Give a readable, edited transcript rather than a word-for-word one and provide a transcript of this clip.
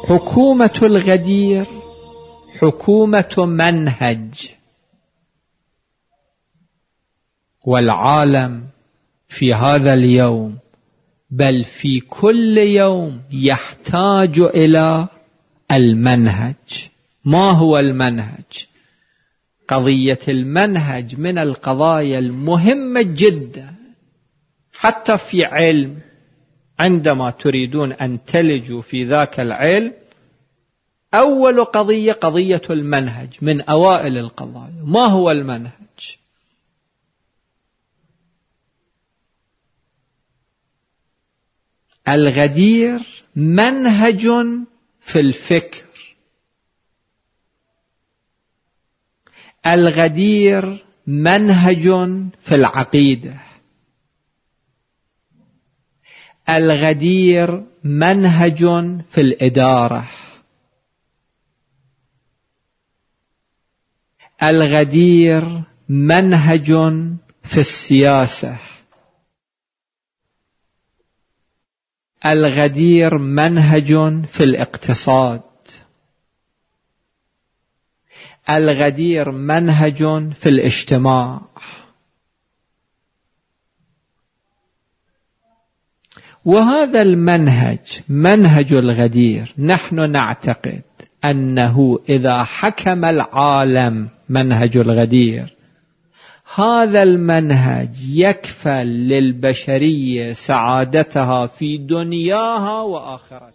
حكومة الغدير حكومة منهج، والعالم في هذا اليوم بل في كل يوم يحتاج إلى المنهج. ما هو المنهج؟ قضية المنهج من القضايا المهمة جدا، حتى في علم عندما تريدون أن تلجوا في ذاك العلم أول قضية قضية المنهج من أوائل القضايا. ما هو المنهج؟ الغدير منهج في الفكر، الغدير منهج في العقيدة، الغدير منهج في الإدارة، الغدير منهج في السياسة، الغدير منهج في الاقتصاد، الغدير منهج في الاجتماع. وهذا المنهج منهج الغدير نحن نعتقد أنه إذا حكم العالم منهج الغدير، هذا المنهج يكفل للبشرية سعادتها في دنياها وآخرتها.